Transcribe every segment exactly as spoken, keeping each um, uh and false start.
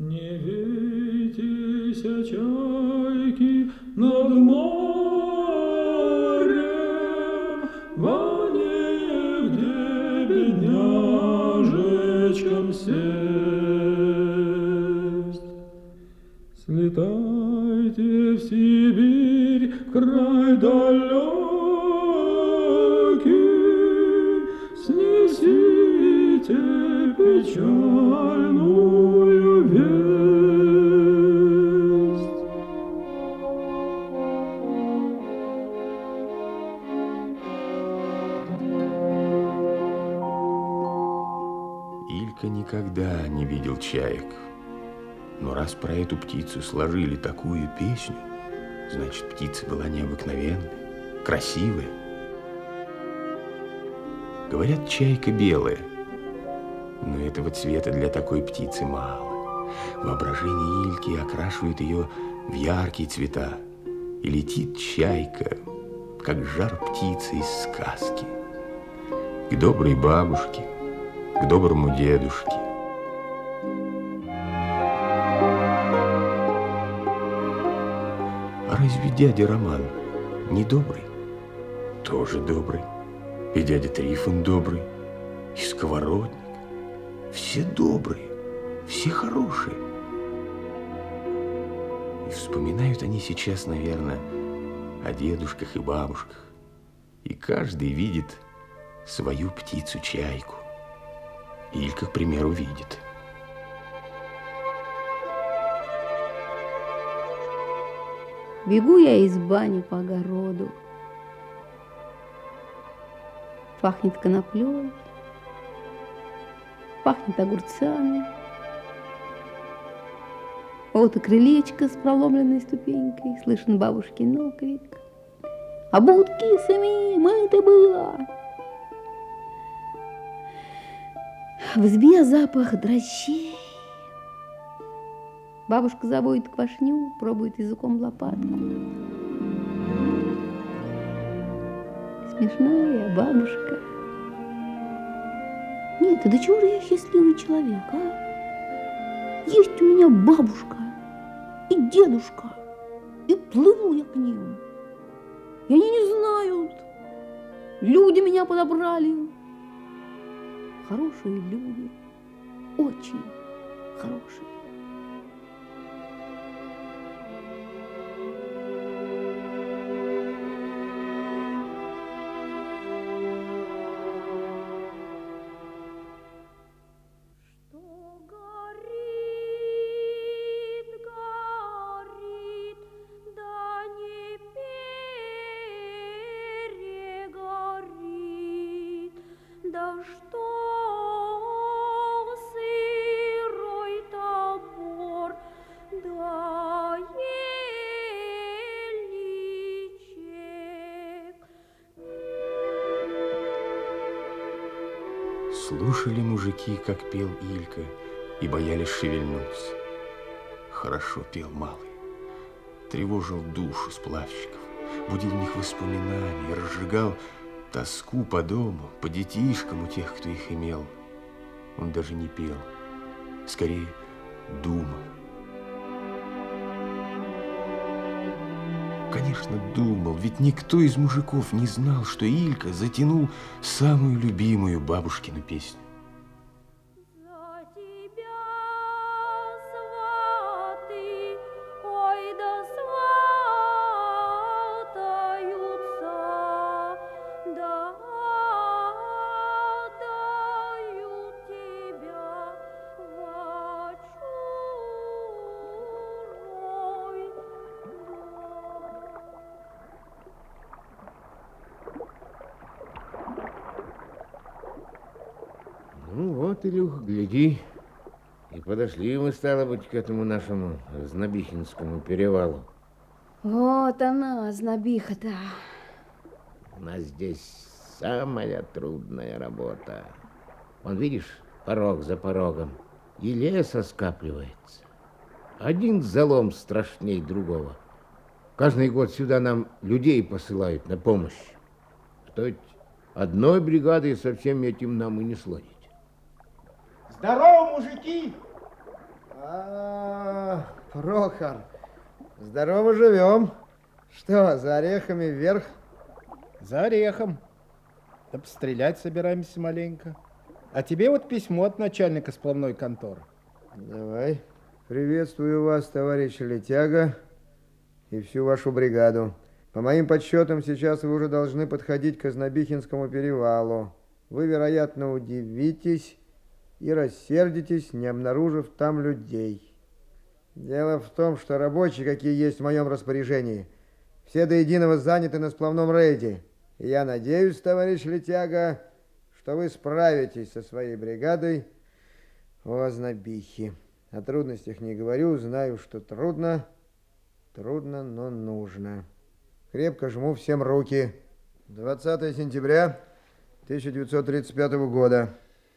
Не вейтесь, чайки, над морем, во негде бедняжечкам сесть. Слетайте в Сибирь, в край далекий, снесите печальную весть. Илька никогда не видел чаек. Но раз про эту птицу сложили такую песню, значит, птица была необыкновенная, красивая. Говорят, чайка белая, но этого цвета для такой птицы мало. Воображение Ильки окрашивает ее в яркие цвета, и летит чайка, как жар птицы из сказки, к доброй бабушке, к доброму дедушке. А разве дядя Роман не добрый? Тоже добрый. И дядя Трифон добрый, и сковородник. Все добрые, все хорошие. И вспоминают они сейчас, наверное, о дедушках и бабушках. И каждый видит свою птицу-чайку. Илька, к примеру, видит. Бегу я из бани по огороду. Пахнет коноплей, пахнет огурцами. Вот и крылечко с проломленной ступенькой, слышен бабушкин окрик: «А будки сами мыто было!» В избе запах дрожжей. Бабушка заводит квашню, пробует языком лопатку. Смешная бабушка. Нет, а до чего же я счастливый человек, а? Есть у меня бабушка и дедушка, и плыву я к ним. И они не знают. Люди меня подобрали. Хорошие люди, очень хорошие. Да что сырой топор, да ельничек. Слушали мужики, как пел Илька, и боялись шевельнуться. Хорошо пел малый, тревожил душу сплавщиков, будил в них воспоминания, разжигал тоску по дому, по детишкам у тех, кто их имел. Он даже не пел, скорее думал. Конечно, думал, ведь никто из мужиков не знал, что Илька затянул самую любимую бабушкину песню. За тебя, сваты, ой, да сватаются, да дают тебя во чужой Ну вот, Илюх, гляди, и подошли мы, стало быть, к этому нашему Знобихинскому перевалу. Вот она, знобиха-то. У нас здесь самая трудная работа. Вон, видишь, порог за порогом, и леса скапливается. Один залом страшней другого. Каждый год сюда нам людей посылают на помощь. То есть одной бригадой со всем этим нам и не сладить. Здорово, мужики! А, Прохор, здорово живем. Что, за орехами вверх? За орехом. Да пострелять собираемся маленько. А тебе вот письмо от начальника сплавной конторы. Давай. Приветствую вас, товарищ Летяга, и всю вашу бригаду. По моим подсчетам, сейчас вы уже должны подходить к Ознобихинскому перевалу. Вы, вероятно, удивитесь и рассердитесь, не обнаружив там людей. Дело в том, что рабочие, какие есть в моем распоряжении, все до единого заняты на сплавном рейде. И я надеюсь, товарищ Летяга, что вы справитесь со своей бригадой у Ознобихи. О трудностях не говорю, знаю, что трудно, трудно, но нужно. Крепко жму всем руки. двадцатое сентября тысяча девятьсот тридцать пятого года.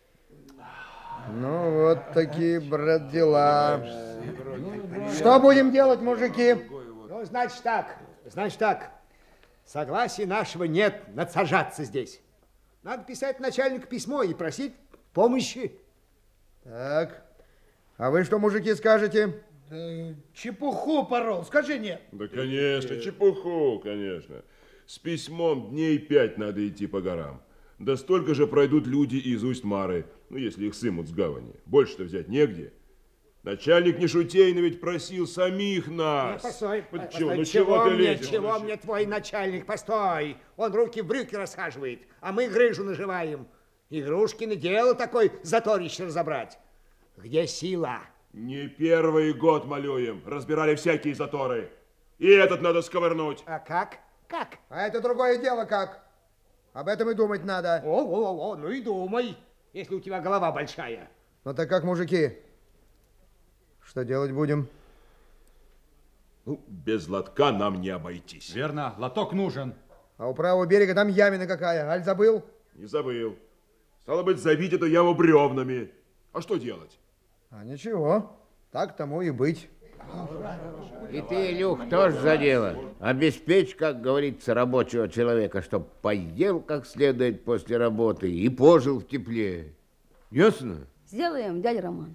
Ну, вот такие, брат, дела. Что будем делать, мужики? Ну, значит так, значит так. Согласия нашего нет надсажаться здесь. Надо писать начальнику письмо и просить помощи. Так, а вы что, мужики, скажете? Чепуху порол, скажи нет. Да, конечно, чепуху, конечно. С письмом дней пять надо идти по горам. Да столько же пройдут люди из Усть-Мары, ну, если их сымут с гавани. Больше-то взять негде. Начальник не шутейно ведь просил самих нас. Ну, постой, Вот постой, чего, ну чего, чего ты мне, лезешь? чего вообще? мне твой начальник, постой. Он руки в брюки расхаживает, а мы грыжу наживаем. Игрушкино дело такой заторище разобрать. Где сила? Не первый год малюем, разбирали всякие заторы. И этот надо сковырнуть. А как? Как? А это другое дело как? Об этом и думать надо. О, о, о, о, ну и думай, если у тебя голова большая. Ну так как, мужики? Что делать будем? Ну, без лотка нам не обойтись. Верно, лоток нужен. А у правого берега там ямина какая, аль забыл? Не забыл. Стало быть, забить эту яму бревнами. А что делать? А ничего, так тому и быть. И ты, Илюх, тоже за дело. Обеспечь, как говорится, рабочего человека, чтоб поел как следует после работы и пожил в тепле. Ясно? Сделаем, дядя Роман.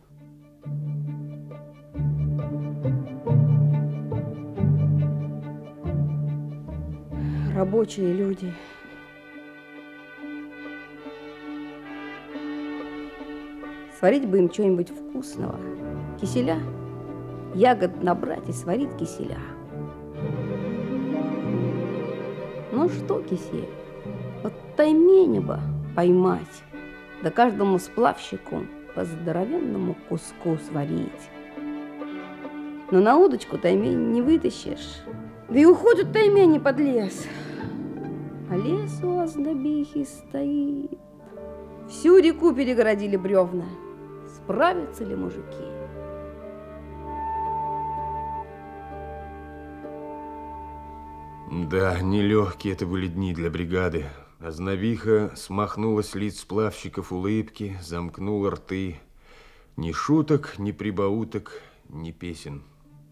Рабочие люди. Сварить бы им что-нибудь вкусного. Киселя. Ягод набрать и сварить киселя. Ну что, кисель, вот тайменя бы поймать, да каждому сплавщику по здоровенному куску сварить. Но на удочку таймень не вытащишь. Да и уходят таймени под лес. А лес у Ознобихи стоит. Всю реку перегородили бревна. Справятся ли мужики? Да, нелегкие это были дни для бригады. Ознобиха смахнула с лиц сплавщиков улыбки, замкнула рты. Ни шуток, ни прибауток, ни песен.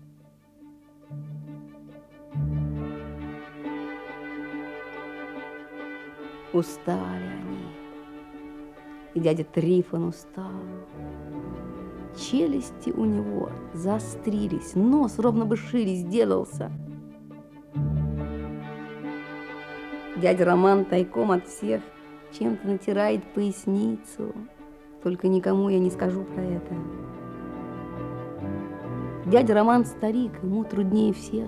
Устали они. И дядя Трифон устал. Челюсти у него заострились, нос ровно бы шире сделался. Дядя Роман тайком от всех чем-то натирает поясницу. Только никому я не скажу про это. Дядя Роман старик, ему труднее всех.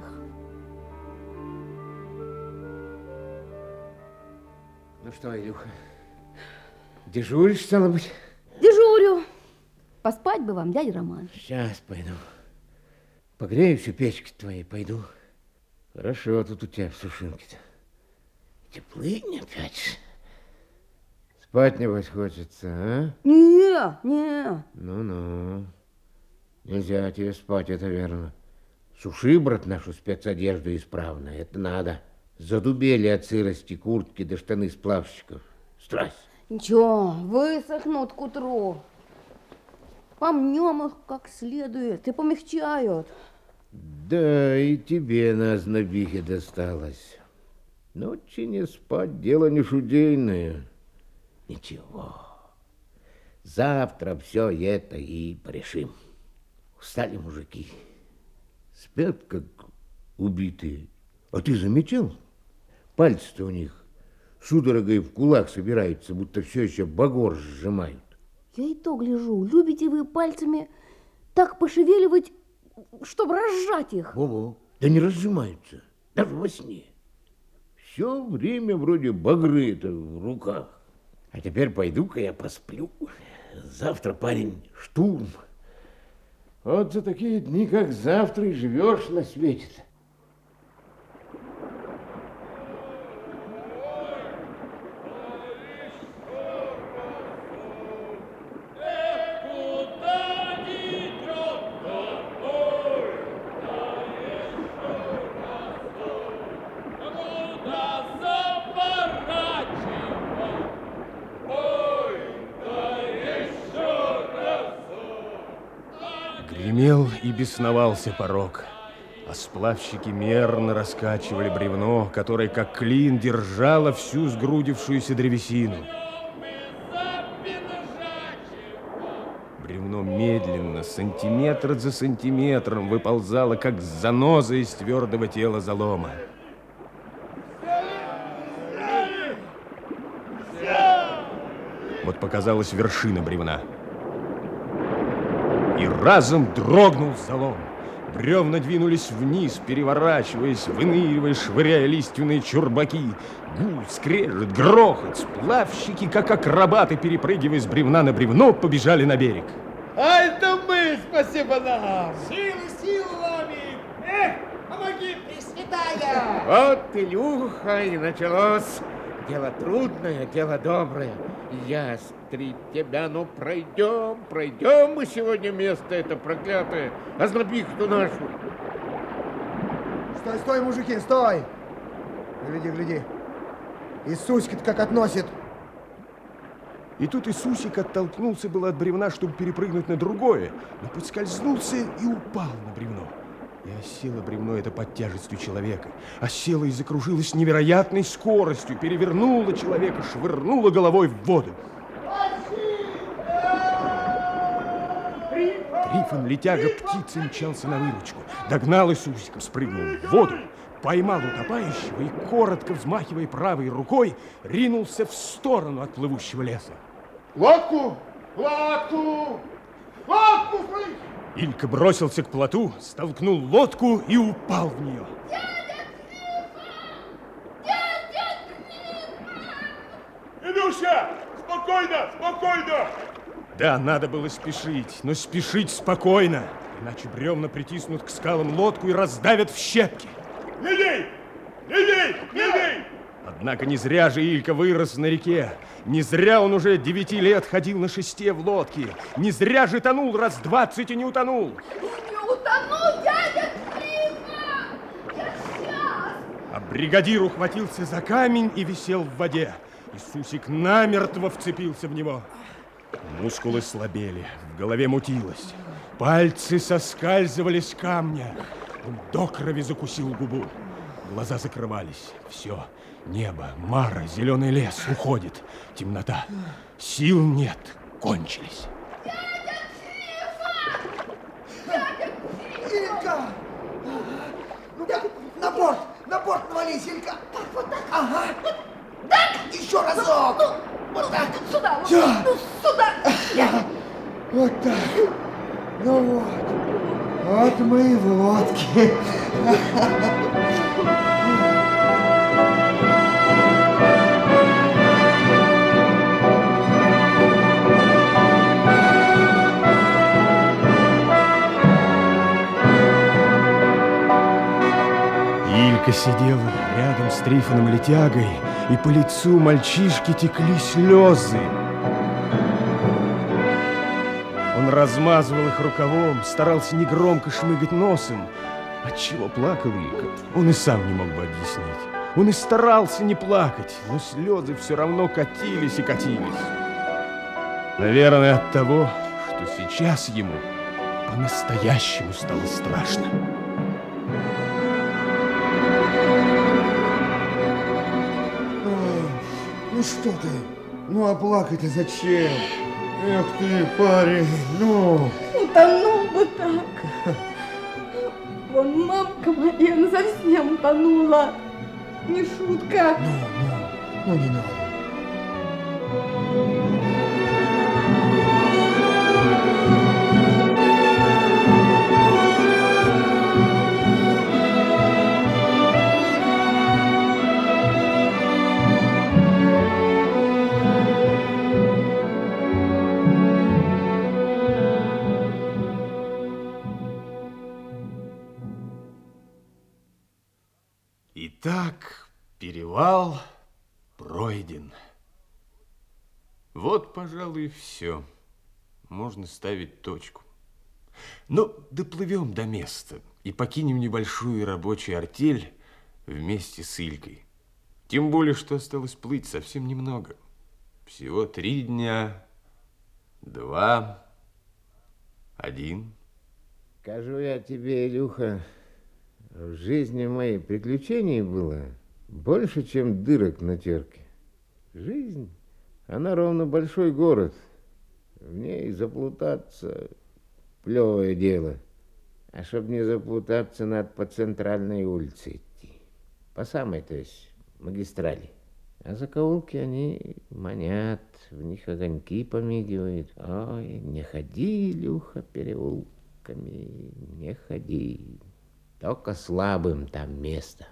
Ну что, Илюха, дежуришь, стало быть? Дежурю. Поспать бы вам, дядя Роман. Сейчас пойду. Погреюсь у печки твоей, пойду. Хорошо тут у тебя в сушилке-то. Теплынь опять. Спать, небось, хочется, а? Не, не. Ну-ну. Нельзя тебе спать, это верно. Суши, брат, нашу спецодежду исправно, это надо. Задубели от сырости куртки да штаны сплавщиков. Страсть. Ничего, высохнут к утру. Помнем их как следует и помягчают. Да, и тебе на Ознобихе досталось. Ночи не спать, дело не шудейное. Ничего. Завтра все это и порешим. Встали мужики. Спят, как убитые. А ты заметил? Пальцы-то у них судорогой в кулак собираются, будто все еще багор сжимают. Я и то гляжу. Любите вы пальцами так пошевеливать, чтобы разжать их? Ого, да не разжимаются, даже во сне. Все время вроде багры-то в руках. А теперь пойду-ка я посплю. Завтра, парень, штурм. Вот за такие дни, как завтра, и живешь на свете-то. Гремел и бесновался порог, а сплавщики мерно раскачивали бревно, которое, как клин, держало всю сгрудившуюся древесину. Бревно медленно, сантиметр за сантиметром, выползало, как заноза из твердого тела залома. Вот показалась вершина бревна. И разом дрогнул залом. Бревна двинулись вниз, переворачиваясь, выныривая, швыряя лиственные чурбаки. Гул, скрежет, грохот. Сплавщики, как акробаты, перепрыгивая с бревна на бревно, побежали на берег. А это мы, спасибо нам! Силы, силы ловим! Эх, помоги, Пресвятая! Вот, Илюха, и началось. Дело трудное, дело доброе. Ястреб тебя, ну пройдем, пройдем мы сегодня место это проклятое, ознобихту нашу. Стой, стой, мужики, стой! Гляди, гляди. Иисусик-то как относит. И тут Иисусик оттолкнулся было от бревна, чтобы перепрыгнуть на другое, но подскользнулся и упал на бревно. И осело бревно это под тяжестью человека. Осело и закружилось невероятной скоростью, перевернуло человека, швырнуло головой в воду. Трифон, летяга птицы, мчался на выручку. Догнал Иисусика, спрыгнул в воду, поймал утопающего и, коротко взмахивая правой рукой, ринулся в сторону от плывущего леса. Лодку! Лодку! Лодку, слышь! Илька бросился к плоту, столкнул лодку и упал в нее. Дядя Трифон! Дядя Трифон! Илюша, спокойно, спокойно! Да, надо было спешить, но спешить спокойно, иначе бревна притиснут к скалам лодку и раздавят в щепки. Левей! Левей! Левей! Однако не зря же Илька вырос на реке. Не зря он уже девяти лет ходил на шесте в лодке. Не зря же тонул раз двадцать и не утонул. Не утону, дядя Трифон! Я сейчас! А бригадир ухватился за камень и висел в воде. Иисусик намертво вцепился в него. Мускулы слабели, в голове мутилось. Пальцы соскальзывали с камня. Он до крови закусил губу. Глаза закрывались. Все. Небо, Мара, зеленый лес уходит. Темнота. Сил нет. Кончились. Дядя Трифон! Дядя Трифон! Илька! Ну-ка, на борт! На борт навались, Илька! Так, вот так. Ага. Так! Еще разок! Ну, вот так! Сюда! Вот, Всё. ну, сюда! Вот так. Ну вот. Вот мы и в лодке. Илька сидел рядом с Трифоном летягой, и по лицу мальчишки текли слезы. Он размазывал их рукавом, старался негромко шмыгать носом. Отчего плакал Илька, он и сам не мог бы объяснить. Он и старался не плакать, но слезы все равно катились и катились. Наверное, от того, что сейчас ему по-настоящему стало страшно. Ну что ты? Ну а плакать-то зачем? Эх ты, парень, ну... Утону! бы так. Вон мамка моя ну, совсем утонула. Не шутка. Ну, ну, ну не надо. Итак, перевал пройден. Вот, пожалуй, и все. Можно ставить точку. Но доплывем до места и покинем небольшую рабочую артель вместе с Илькой. Тем более, что осталось плыть совсем немного. Всего три дня, два, один. Скажу я тебе, Илюха, в жизни моей приключений было больше, чем дырок на терке. Жизнь, она ровно большой город. В ней заплутаться плевое дело. А чтоб не заплутаться, надо по центральной улице идти. По самой, то есть, магистрали. А закоулки они манят, в них огоньки помигивают. Ой, не ходи, Илюха, переулками, не ходи. Только слабым там место.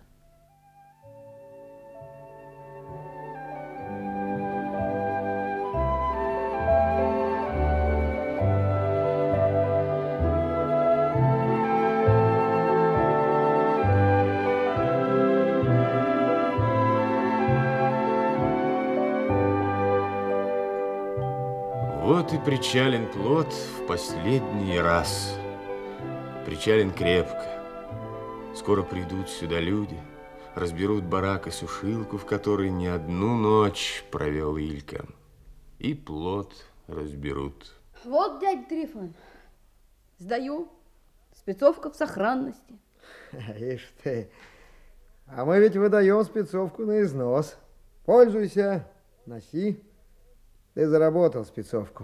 Вот и причален плот в последний раз. Причален крепко. Скоро придут сюда люди, разберут барак и сушилку, в которой не одну ночь провел Илька. И плот разберут. Вот, дядя Трифон, сдаю. Спецовка в сохранности. Ишь ты. А мы ведь выдаем спецовку на износ. Пользуйся, носи. Ты заработал спецовку.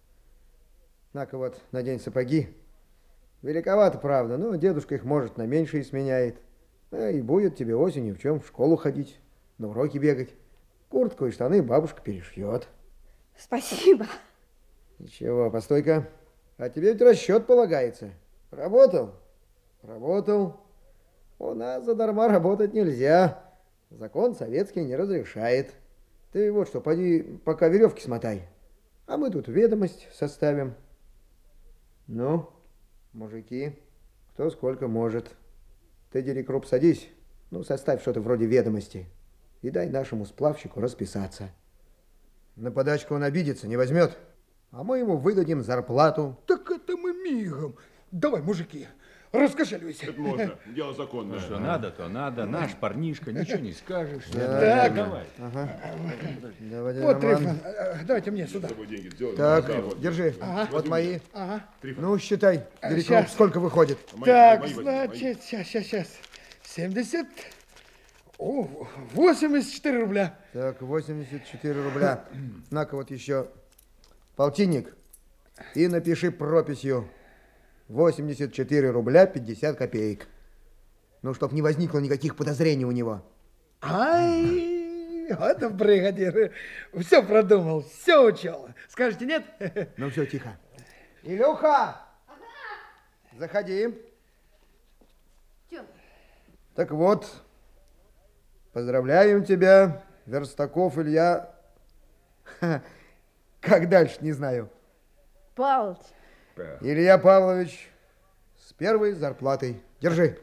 На-ка вот, надень сапоги. Великовато, правда, но дедушка их, может, на меньшие сменяет. А и будет тебе осенью в чем в школу ходить, на уроки бегать. Куртку и штаны бабушка перешьет. Спасибо. Ничего, постой-ка. А тебе ведь расчет полагается. Работал? Работал. У нас задарма работать нельзя. Закон советский не разрешает. Ты вот что, поди пока веревки смотай. А мы тут ведомость составим. Ну, мужики, кто сколько может. Ты, Дерекруп, садись. Ну, составь что-то вроде ведомости. И дай нашему сплавщику расписаться. На подачку он обидится, не возьмет. А мы ему выдадим зарплату. Так это мы мигом. Давай, мужики, раскошеливайся. Это можно, дело законное. Что надо, то надо. Наш парнишка, ничего не скажешь. Так, Давай. Ага. Давай, Вот, Роман. Трифон, э, давайте мне сюда. С тобой деньги сделаем. Так, Да, вот. держи. Вот мои. Ага. Ну, считай, Дерекруп, Щас. сколько выходит. Мои, Так, мои возьми, значит, сейчас, сейчас, сейчас. семьдесят. О, восемьдесят четыре рубля. Так, восемьдесят четыре рубля. На-ка вот еще полтинник. И напиши прописью восемьдесят четыре рубля пятьдесят копеек. Ну, чтоб не возникло никаких подозрений у него. Ай, вот бригадир. Все продумал, все учел. Скажете нет? Ну, все, тихо. Илюха! Заходи. Чё? Так вот, поздравляем тебя, Верстаков Илья. Ха, как дальше, не знаю. Павлович, Илья Павлович, с первой зарплатой. Держи.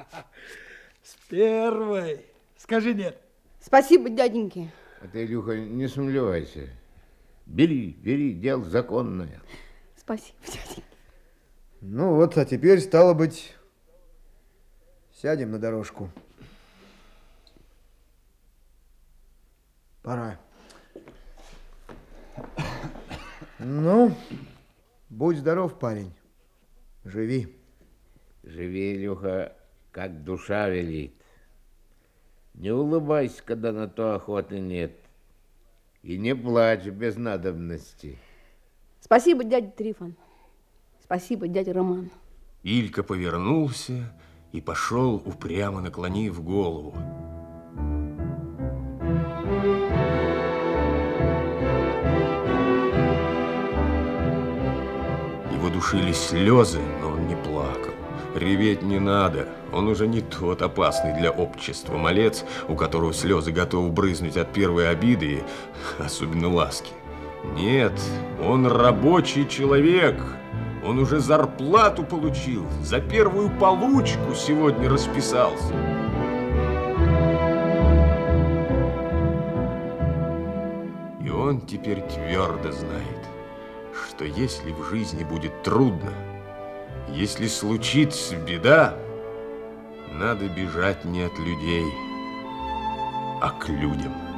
С первой. Скажи нет. спасибо, дяденьки. А ты, Илюха, не сомневайся. Бери, бери, дело законное. Спасибо, дяденьки. Ну вот, а теперь, стало быть, сядем на дорожку. Пора. Ну, будь здоров, парень. Живи. Живи, Илюха, как душа велит. Не улыбайся, когда на то охоты нет. И не плачь без надобности. Спасибо, дядя Трифон. Спасибо, дядя Роман. Илька повернулся и пошел, упрямо наклонив голову. Его душили слезы, но он не плакал. Реветь не надо, он уже не тот опасный для общества малец, у которого слезы готовы брызнуть от первой обиды, особенно ласки. Нет, он рабочий человек. Он уже зарплату получил, за первую получку сегодня расписался. И он теперь твердо знает, что если в жизни будет трудно, если случится беда, надо бежать не от людей, а к людям.